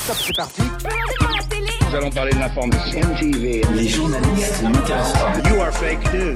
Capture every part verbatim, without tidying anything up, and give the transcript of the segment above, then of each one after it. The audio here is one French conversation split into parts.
Stop, c'est parti. Nous allons parler de l'information. M T V, les journalistes intéressants. You are fake news.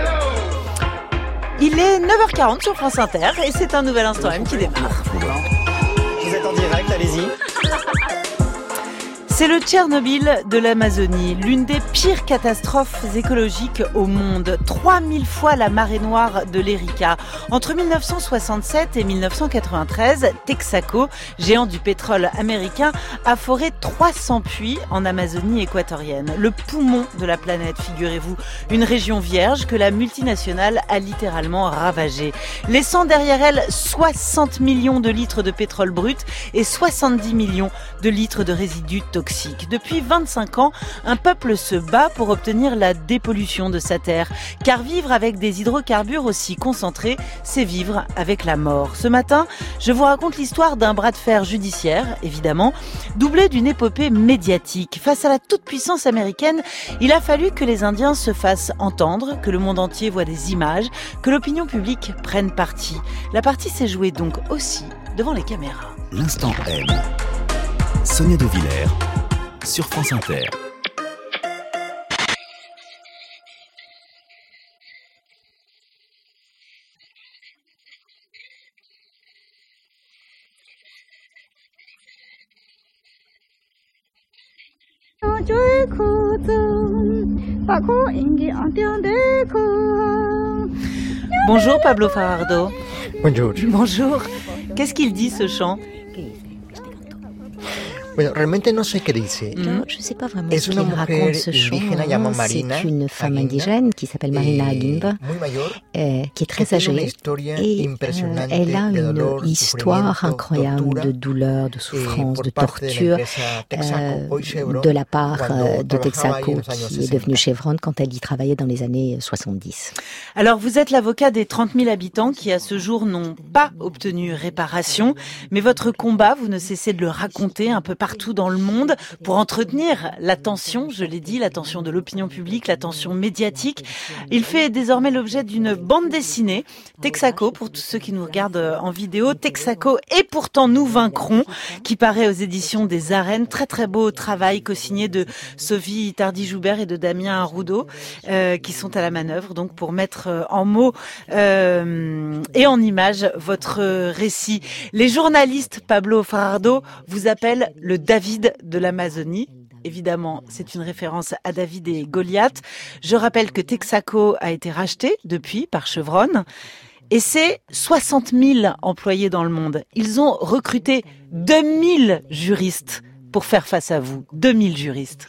Il est neuf heures quarante sur France Inter et c'est un nouvel Instant M qui démarre. Vous êtes en direct, allez-y. C'est le Tchernobyl de l'Amazonie, l'une des pires catastrophes écologiques au monde. trois mille fois la marée noire de l'Erika. Entre dix-neuf cent soixante-sept et dix-neuf cent quatre-vingt-treize, Texaco, géant du pétrole américain, a foré trois cents puits en Amazonie équatorienne. Le poumon de la planète, figurez-vous. Une région vierge que la multinationale a littéralement ravagée. Laissant derrière elle soixante millions de litres de pétrole brut et soixante-dix millions de litres de résidus toxiques. Depuis vingt-cinq ans, un peuple se bat pour obtenir la dépollution de sa terre. Car vivre avec des hydrocarbures aussi concentrés, c'est vivre avec la mort. Ce matin, je vous raconte l'histoire d'un bras de fer judiciaire, évidemment, doublé d'une épopée médiatique. Face à la toute-puissance américaine, il a fallu que les Indiens se fassent entendre, que le monde entier voit des images, que l'opinion publique prenne parti. La partie s'est jouée donc aussi devant les caméras. L'Instant M. Sonia De Villers sur France Inter. Bonjour Pablo Fajardo. Bonjour. Bonjour. Qu'est-ce qu'il dit ce chant ? Bueno, realmente no sé qué dice. Non, je ne sais pas vraiment Es ce qu'il una raconte mujer ce chant. indígena llamada Marina C'est une femme Aguimba, indigène qui s'appelle Marina Aguimba, muy mayor, euh, qui est très que tiene una âgée. historia Et euh, impresionante elle a de une dolor, histoire sufrimiento, incroyable tortura, de douleur, de souffrance, por de parte de la torture empresa Texaco, euh, hoy Chevron, de la part cuando euh, de trabajaba ahí Texaco en los años qui est sesenta. devenue Chevron quand elle y travaillait dans les années soixante-dix. Alors, vous êtes l'avocat des trente mille habitants qui, à ce jour, n'ont pas obtenu réparation. Mais votre combat, vous ne cessez de le raconter un peu partout dans le monde pour entretenir l'attention, je l'ai dit, l'attention de l'opinion publique, l'attention médiatique. Il fait désormais l'objet d'une bande dessinée, Texaco, pour tous ceux qui nous regardent en vidéo. Texaco et pourtant nous vaincrons, qui paraît aux éditions des Arènes. Très très beau travail co-signé de Sophie Tardy-Joubert et de Damien Arrudeau, euh, qui sont à la manœuvre donc pour mettre en mots euh, et en images votre récit. Les journalistes, Pablo Fajardo, vous appellent le David de l'Amazonie. Évidemment, c'est une référence à David et Goliath. Je rappelle que Texaco a été racheté depuis par Chevron. Et c'est soixante mille employés dans le monde. Ils ont recruté deux mille juristes pour faire face à vous. deux mille juristes.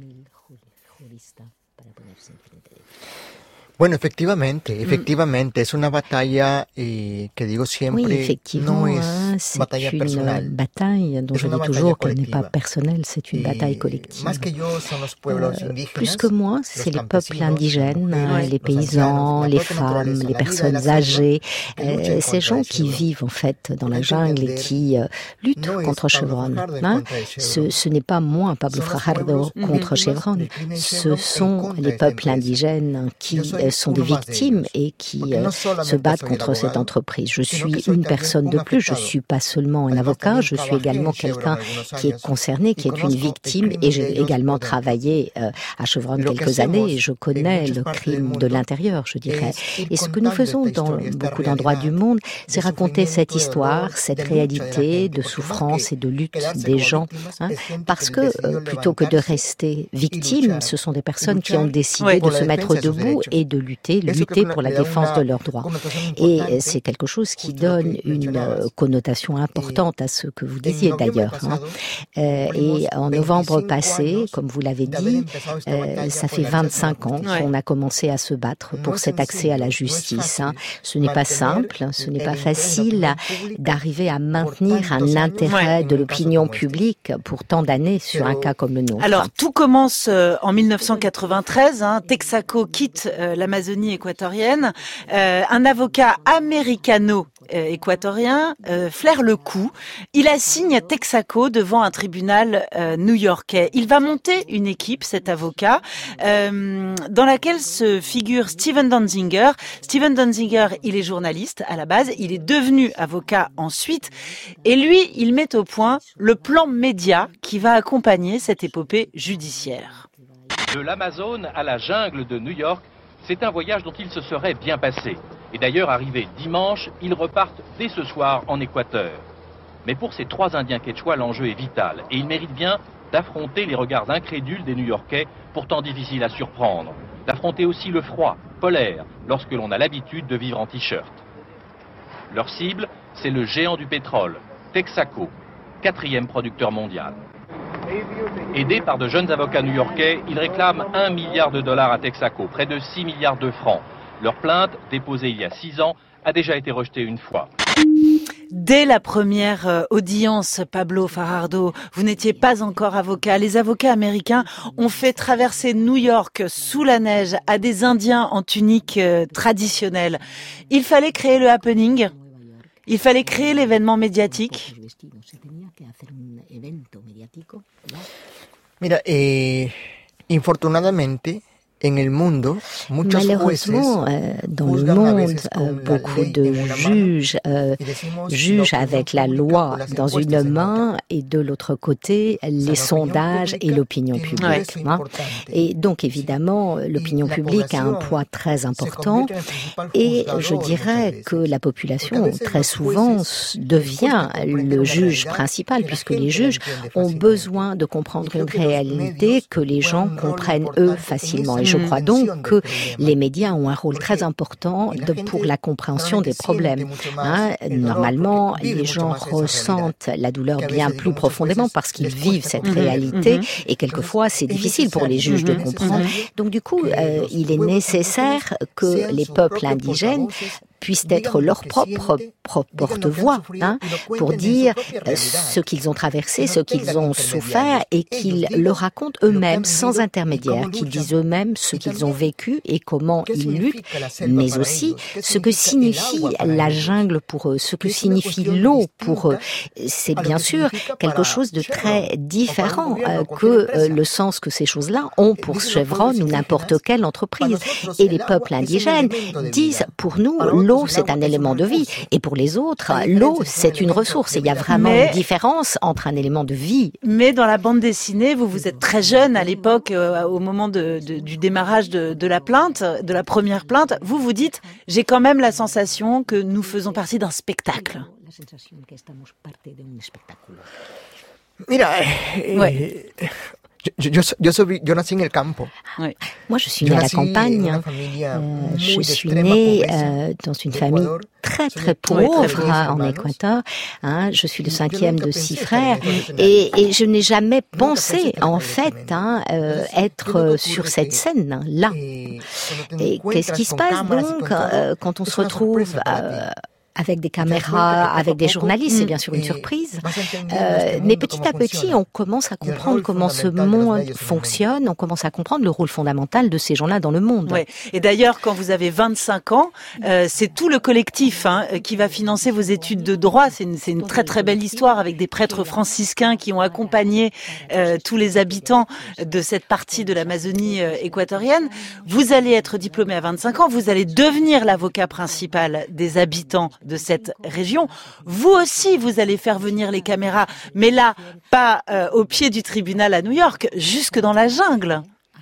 Bueno, efectivamente, efectivamente, es una batalla eh, que digo siempre Oui, effectivement, no es hein, c'est batalla une personal. bataille dont Es je una dis batalla toujours qu'elle n'est colectiva. pas personnelle, c'est une Et bataille collective. Más que yo son los pueblos Euh, indígenas, plus que moi, c'est los les peuples campesinos, indigènes, las mujeres, les los paysans, ancianos, les la propia femmes, naturaleza, les la vida y personnes la selva, âgées, que luchan euh, ces contra gens el qui Chevron. vivent en fait dans la Hay que jungle et entender qui euh, luttent no es contre Pablo Chevron. Fajardo Hein. contra el Ce, Chevron. ce n'est pas moi, Pablo Son los Fajardo, pueblos contre indígenas Chevron. del crimen Ce Chevron en sont contra les de esta peuples empresa. indigènes qui Yo soy euh, sont des uno más de victimes ellos. et qui Porque euh, no se solamente battent soy el contre cette abogado, entreprise. Je sino que suis soy une también personne un de plus, je afectado. suis pas seulement un Además, avocat, también je suis trabajé également en Chevron quelqu'un algunos qui est años concerné, qui y est une conozco el victime, crimen et de j'ai ellos également por dentro. travaillé euh, à Chevron Lo que quelques hacemos années et je en connais muchas le partes del crime mundo de l'intérieur, je dirais. es ir Et ce que nous contando faisons esta dans historia, esta beaucoup d'endroits du realidad monde, de c'est raconter cette sufrimiento, de histoire, dolor, cette de lucha de la réalité gente, de porque souffrance más et de lutte quedarse des como gens. víctimas, Hein, es gente parce que que decidió euh, plutôt que de levantarse rester y victimes, luchar, ce sont des y personnes qui ont luchar décidé Oui. de por la se mettre defensa de sus debout derechos. et de lutter, Eso lutter creo pour que la le da défense una de leurs droits. connotación Et importante, c'est quelque chose qui justo lo que donne une mencionabas. euh, connotation importante à ce que vous En disiez noviembre d'ailleurs. Hein. pasado, Euh, cumplimos et en novembre veinticinco passé, años comme vous l'avez de haber dit, empezado esta euh, batalla ça por fait el acceso a la vingt-cinq ans justicia. qu'on a commencé à se battre No pour es cet accès à la sencillo, no es justice. fácil Hein. Ce n'est pas mantener simple, ce n'est el pas interés de la facile opinión pública d'arriver à por maintenir tantos un años intérêt en de un caso l'opinion como este. publique pour tant d'années sur un Pero- cas comme le nôtre. Alors, tout commence euh, en dix-neuf cent quatre-vingt-treize. Hein. Texaco quitte euh, l'Amazonie équatorienne, euh, un avocat américano-équatorien euh, flaire le coup. Il assigne Texaco devant un tribunal euh, new-yorkais. Il va monter une équipe, cet avocat, euh, dans laquelle se figure Steven Donziger. Steven Donziger, il est journaliste à la base, il est devenu avocat ensuite, et lui, il met au point le plan média qui va accompagner cette épopée judiciaire. De l'Amazone à la jungle de New York, c'est un voyage dont il se serait bien passé. Et d'ailleurs, arrivé dimanche, ils repartent dès ce soir en Équateur. Mais pour ces trois Indiens quechua, l'enjeu est vital. Et ils méritent bien d'affronter les regards incrédules des New-Yorkais, pourtant difficiles à surprendre. D'affronter aussi le froid, polaire, lorsque l'on a l'habitude de vivre en t-shirt. Leur cible, c'est le géant du pétrole, Texaco, quatrième producteur mondial. Aidés par de jeunes avocats new-yorkais, ils réclament un milliard de dollars à Texaco, près de six milliards de francs. Leur plainte, déposée il y a six ans, a déjà été rejetée une fois. Dès la première audience, Pablo Fajardo, vous n'étiez pas encore avocat. Les avocats américains ont fait traverser New York sous la neige à des Indiens en tunique traditionnelle. Il fallait créer le happening. Il fallait créer l'événement médiatique. Mira, eh, infortunadamente, en el mundo, muchos Malheureusement, euh, dans le monde, euh, beaucoup de juges euh, jugent avec la loi dans une main et de l'autre côté les sondages et l'opinion publique. Hein. Et donc évidemment, l'opinion publique a un poids très important et je dirais que la population très souvent devient le juge principal puisque les juges ont besoin de comprendre une réalité que les gens comprennent eux facilement. Et je crois donc que les médias ont un rôle très important de, pour la compréhension des problèmes. Hein, normalement, les gens ressentent la douleur bien plus profondément parce qu'ils vivent cette réalité et quelquefois c'est difficile pour les juges de comprendre. Donc du coup, euh, il est nécessaire que les peuples indigènes puissent être leur propre, propre porte-voix, hein, pour dire ce qu'ils ont traversé, ce qu'ils ont souffert et qu'ils le racontent eux-mêmes sans intermédiaire, qu'ils disent eux-mêmes ce qu'ils ont vécu et comment ils luttent, mais aussi ce que signifie la jungle pour eux, ce que signifie l'eau pour eux. C'est bien sûr quelque chose de très différent euh, que euh, le sens que ces choses-là ont pour Chevron ou n'importe quelle entreprise. Et les peuples indigènes disent, pour nous, l'eau, c'est un élément de vie. Et pour les autres, l'eau, c'est une ressource. Et il y a vraiment mais, une différence entre un élément de vie. Mais dans la bande dessinée, vous, vous êtes très jeune à l'époque, euh, au moment de, de, du démarrage de, de la plainte, de la première plainte. Vous vous dites, j'ai quand même la sensation que nous faisons partie d'un spectacle. Mira, eh, ouais. Yo, yo, yo, soy, yo nací en el campo. Oui. Moi, je suis née à la campagne. Euh, je suis née euh, dans une famille très très pauvre oui, très hein, en Équateur. Hein, je suis le cinquième de six frères et, et je n'ai jamais pensé en fait hein, euh, être sur cette scène là. Et qu'est-ce qui se passe donc euh, quand on se retrouve euh, avec des caméras, avec des journalistes, c'est bien sûr une surprise. Euh, mais petit à petit, on commence à comprendre comment ce monde fonctionne, on commence à comprendre le rôle fondamental de ces gens-là dans le monde. Ouais. Et d'ailleurs, quand vous avez vingt-cinq ans, euh, c'est tout le collectif hein, qui va financer vos études de droit. C'est une, c'est une très très belle histoire avec des prêtres franciscains qui ont accompagné euh, tous les habitants de cette partie de l'Amazonie euh, équatorienne. Vous allez être diplômé à vingt-cinq ans, vous allez devenir l'avocat principal des habitants de cette région. Vous aussi, vous allez faire venir les caméras, mais là, pas euh, au pied du tribunal à New York, jusque dans la jungle.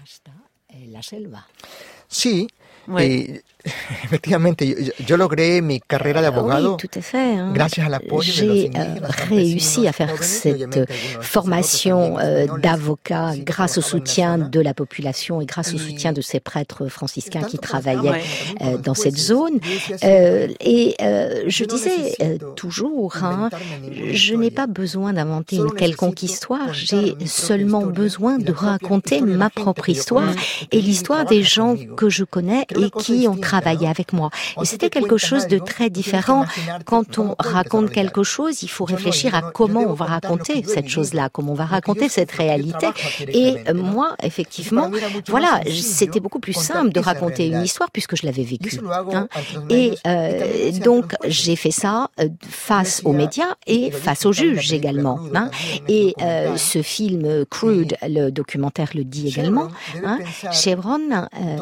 Si, oui. Et... Effectivamente, yo, yo logré mi carrera de abogado. Oui, tout à fait. Hein. Gracias al apoyo J'ai de los euh, réussi à faire cette formation euh, d'avocat grâce au soutien de la population et grâce au soutien de ces prêtres franciscains qui travaillaient euh, dans cette zone. Euh, et euh, je disais euh, toujours, hein, je n'ai pas besoin d'inventer une quelconque histoire, j'ai seulement besoin de raconter ma propre histoire et l'histoire des gens que je connais et qui ont travaillé travailler avec moi. Et c'était quelque chose de très différent. Quand on raconte quelque chose, il faut réfléchir à comment on va raconter cette chose-là, comment on va raconter cette réalité. Et moi, effectivement, voilà, c'était beaucoup plus simple de raconter une histoire puisque je l'avais vécue. Hein. Et euh, donc, j'ai fait ça face aux médias et face aux juges également. Hein. Et euh, ce film Crude, le documentaire le dit également, hein, Chevron euh,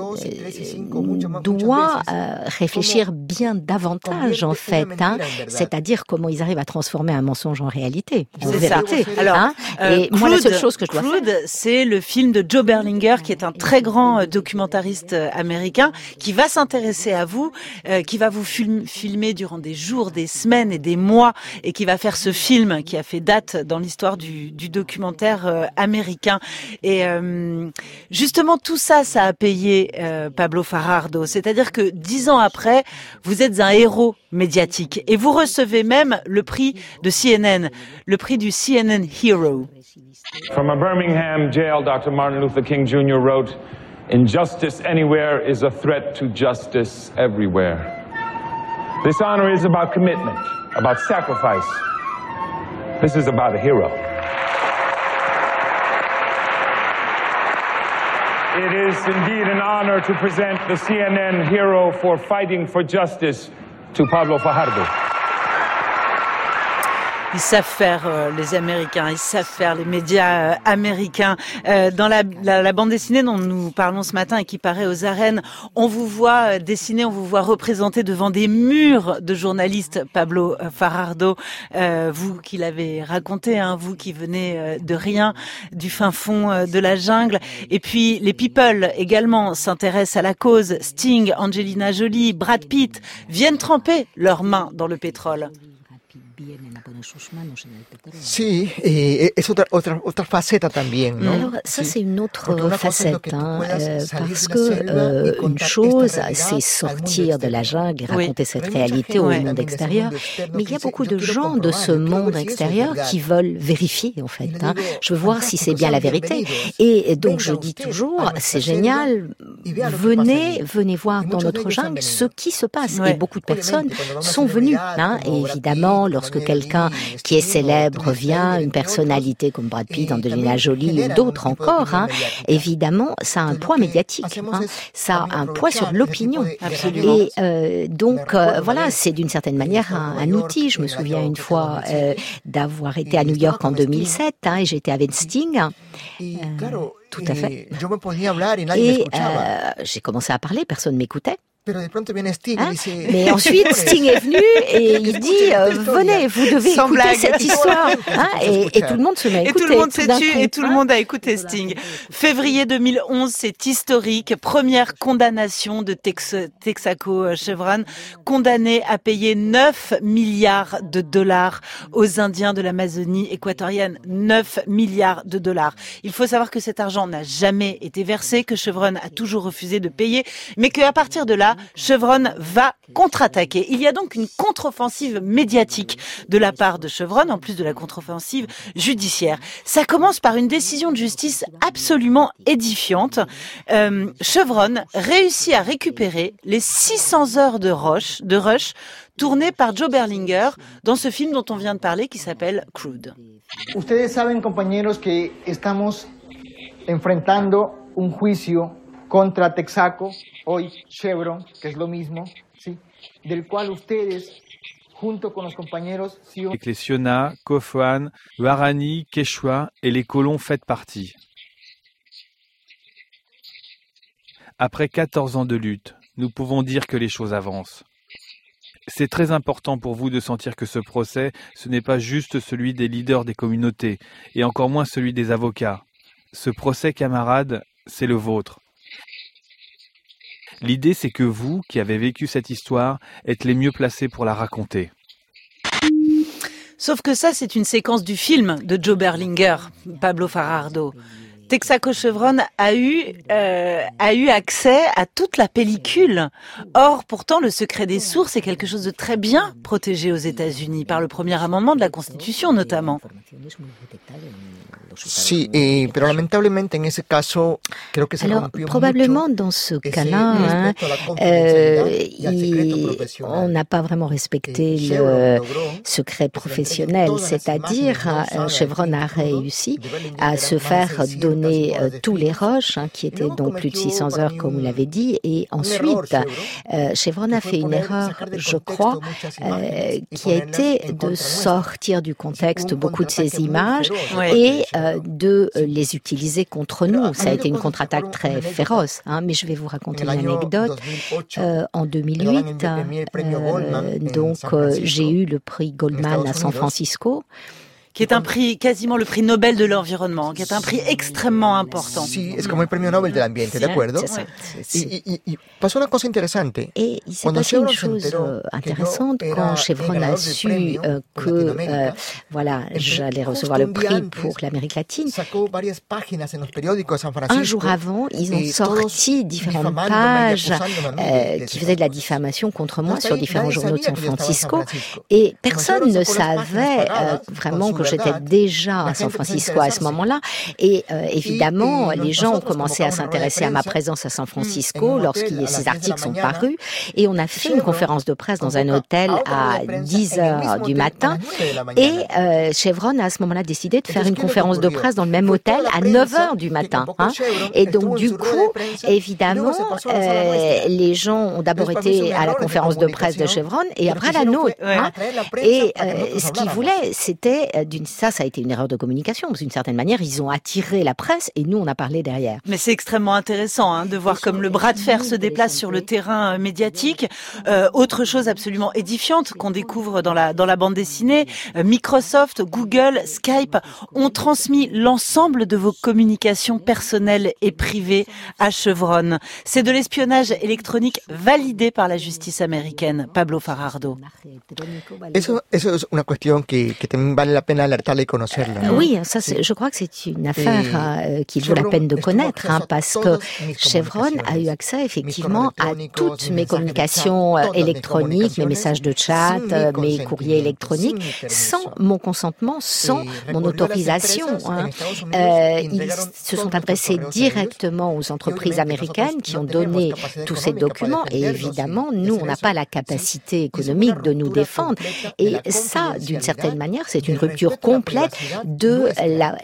doit euh, réfléchir bien davantage en fait, hein, c'est-à-dire comment ils arrivent à transformer un mensonge en réalité, en c'est vérité. Ça. Alors, hein. euh, et Crude, moi, la seule chose que je dois Crude, faire, c'est le film de Joe Berlinger, qui est un très grand documentariste américain, qui va s'intéresser à vous, euh, qui va vous film, filmer durant des jours, des semaines et des mois, et qui va faire ce film qui a fait date dans l'histoire du, du documentaire euh, américain. Et euh, justement, tout ça, ça a payé euh, Pablo Fajardo. C'est-à-dire que dix ans après, vous êtes un héros médiatique et vous recevez même le prix de C N N, le prix du C N N Hero. From a Birmingham jail, Doctor Martin Luther King Junior wrote, "Injustice anywhere is a threat to justice everywhere." This honor is about commitment, about sacrifice. This is about a hero. It is indeed an honor to present the C N N Hero for Fighting for Justice to Pablo Fajardo. Ils savent faire euh, les Américains, ils savent faire les médias euh, américains. Euh, dans la, la, la bande dessinée dont nous parlons ce matin et qui paraît aux arènes, on vous voit euh, dessiner, on vous voit représenter devant des murs de journalistes Pablo euh, Fajardo, euh, vous qui l'avez raconté, hein, vous qui venez euh, de rien, du fin fond euh, de la jungle. Et puis les people également s'intéressent à la cause. Sting, Angelina Jolie, Brad Pitt viennent tremper leurs mains dans le pétrole. Sí, eh, es otra, otra, otra faceta también, ¿no? Alors ça, c'est une autre facette, hein, euh, parce que euh, une chose, c'est sortir de la jungle et raconter oui. cette réalité au monde extérieur, mais il y a beaucoup de gens de ce monde extérieur qui veulent vérifier, en fait. Hein. Je veux voir si c'est bien la vérité. Et donc, je dis toujours, c'est génial, venez, venez voir dans notre jungle ce qui se passe. Et beaucoup de personnes sont venues, hein, et évidemment, lorsque quelqu'un qui est célèbre vient, une personnalité comme Brad Pitt, Angelina Jolie ou d'autres encore, hein, évidemment, ça a un poids médiatique, hein, ça a un poids sur l'opinion. Absolument. Et euh, donc, euh, voilà, c'est d'une certaine manière un, un outil. Je me souviens une fois euh, d'avoir été à New York en deux mille sept, hein, et j'étais avec Sting. Euh, tout à fait. Et euh, j'ai commencé à parler, personne ne m'écoutait. Hein? Mais ensuite, Sting est venu et il dit euh, venez, vous devez Sans écouter blague. cette histoire. Hein? Et, et tout le monde se met à écouter. Et tout le monde s'est tu et tout le monde a écouté Sting. Février deux mille onze, c'est historique. Première condamnation de Tex- Texaco Chevron, condamné à payer neuf milliards de dollars aux Indiens de l'Amazonie équatorienne. neuf milliards de dollars. Il faut savoir que cet argent n'a jamais été versé, que Chevron a toujours refusé de payer, mais qu'à partir de là, Chevron va contre-attaquer. Il y a donc une contre-offensive médiatique de la part de Chevron, en plus de la contre-offensive judiciaire. Ça commence par une décision de justice absolument édifiante. Euh, Chevron réussit à récupérer les six cents heures de rush, de rush tournées par Joe Berlinger dans ce film dont on vient de parler qui s'appelle Crude. Ustedes saben, compañeros, que estamos enfrentando un juicio contra Texaco, hoy Chevron, que es lo mismo, ¿sí? Del cual ustedes, junto con los compañeros... Avec les Siona, Kofwan, Warani, Quechua et les colons faites partie. Après quatorze ans de lutte, nous pouvons dire que les choses avancent. C'est très important pour vous de sentir que ce procès, ce n'est pas juste celui des leaders des communautés, et encore moins celui des avocats. Ce procès, camarades, c'est le vôtre. L'idée, c'est que vous, qui avez vécu cette histoire, êtes les mieux placés pour la raconter. Sauf que ça, c'est une séquence du film de Joe Berlinger, Pablo Fajardo. Texaco Chevron a eu euh, a eu accès à toute la pellicule. Or, pourtant, le secret des sources est quelque chose de très bien protégé aux États-Unis par le premier amendement de la Constitution, notamment. Sí, eh, pero lamentablemente en ese caso creo que se Alors, probablement dans ce cas-là, hein, euh, il, on n'a pas vraiment respecté le secret professionnel, c'est-à-dire euh, Chevron a réussi à se faire donner euh, tous les rushs, hein, qui étaient donc plus de six cents heures comme vous l'avez dit, et ensuite euh, Chevron a fait une erreur, je crois, euh, qui a été de sortir du contexte beaucoup de ces images et euh, de les utiliser contre nous. Ça a été une contre-attaque très féroce, hein, mais je vais vous raconter une anecdote. Euh, en deux mille huit, euh, donc euh, j'ai eu le prix Goldman à San Francisco, qui est un prix, quasiment le prix Nobel de l'environnement, qui est un prix extrêmement important. Sí, es como el premio Nobel del ambiente, ¿de acuerdo? Y, y, y pasó una cosa interesante. Et il s'est passé une chose intéressante quand Chevron a su euh, que euh, voilà, j'allais recevoir le prix pour l'Amérique latine. Un jour avant, ils ont sorti différentes pages euh, qui faisaient de la diffamation contre moi sur différents journaux de San Francisco, et personne ne savait euh, vraiment que j'étais déjà à San Francisco à ce moment-là. Et euh, évidemment, les gens ont commencé à s'intéresser à ma présence à San Francisco lorsque ces articles sont parus. Et on a fait une conférence de presse dans un hôtel à dix heures du matin. Et euh, Chevron a à ce moment-là décidé de faire une conférence de presse dans le même hôtel à neuf heures du matin. Hein. Et donc, du coup, évidemment, euh, les gens ont d'abord été à la conférence de presse de Chevron et après à la nôtre. Hein. Et euh, ce qu'ils voulaient, c'était... D'une, ça, ça a été une erreur de communication. D'une certaine manière, ils ont attiré la presse et nous, on a parlé derrière. Mais c'est extrêmement intéressant hein, de voir comme le bras de fer se déplace sur le terrain médiatique. Euh, autre chose absolument édifiante qu'on découvre dans la dans la bande dessinée, euh, Microsoft, Google, Skype ont transmis l'ensemble de vos communications personnelles et privées à Chevron. C'est de l'espionnage électronique validé par la justice américaine. Pablo Fajardo. Eso, eso es una cuestión que, que también vale la pena alertarla y conocerla. ¿no? Oui, ça, c'est, je crois que c'est une affaire euh, qu'il vaut la peine de connaître, hein, parce que Chevron a eu accès effectivement à toutes mes communications euh, électroniques, mes messages de chat, euh, mes courriers électroniques, sans mon consentement, sans mon autorisation. Hein. Euh, ils se sont adressés directement aux entreprises américaines qui ont donné tous ces documents, et évidemment, nous, on n'a pas la capacité économique de nous défendre. Et ça, d'une certaine manière, c'est une rupture complète de la,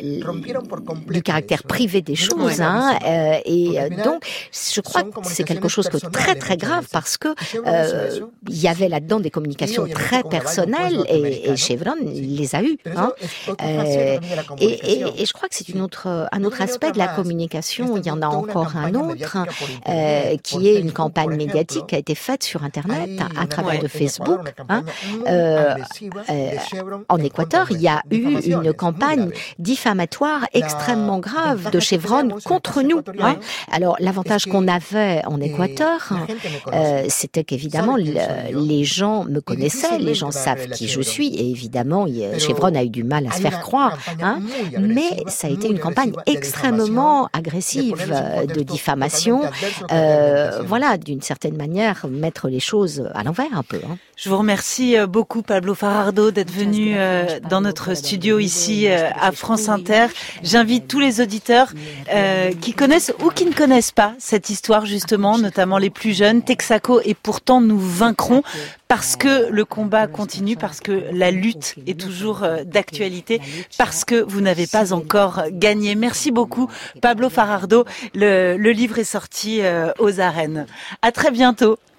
du caractère privé des choses. Hein, euh, et donc, je crois que c'est quelque chose de très très grave parce que euh, il y avait là-dedans des communications très personnelles et, et Chevron les a eues. Hein, euh, et, et, et je crois que c'est une autre, un autre aspect de la communication. Il y en a encore un autre euh, qui est une campagne médiatique qui a été faite sur Internet à, à travers de Facebook. Hein, euh, euh, en Équateur, il y a eu une campagne diffamatoire extrêmement grave de Chevron contre nous. Hein. Alors, l'avantage qu'on avait en Équateur, euh, c'était qu'évidemment, le, les gens me connaissaient, les gens savent qui je suis, et évidemment, Chevron a eu du mal à se faire croire. Hein. Mais ça a été une campagne extrêmement agressive de diffamation. Euh, voilà, d'une certaine manière, mettre les choses à l'envers un peu. Hein. Je vous remercie beaucoup, Pablo Fajardo, d'être venu euh, dans notre studio ici euh, à France Inter. J'invite tous les auditeurs euh, qui connaissent ou qui ne connaissent pas cette histoire, justement, notamment les plus jeunes. Texaco et pourtant nous vaincrons parce que le combat continue, parce que la lutte est toujours euh, d'actualité, parce que vous n'avez pas encore gagné. Merci beaucoup, Pablo Fajardo. Le, le livre est sorti euh, aux arènes. À très bientôt.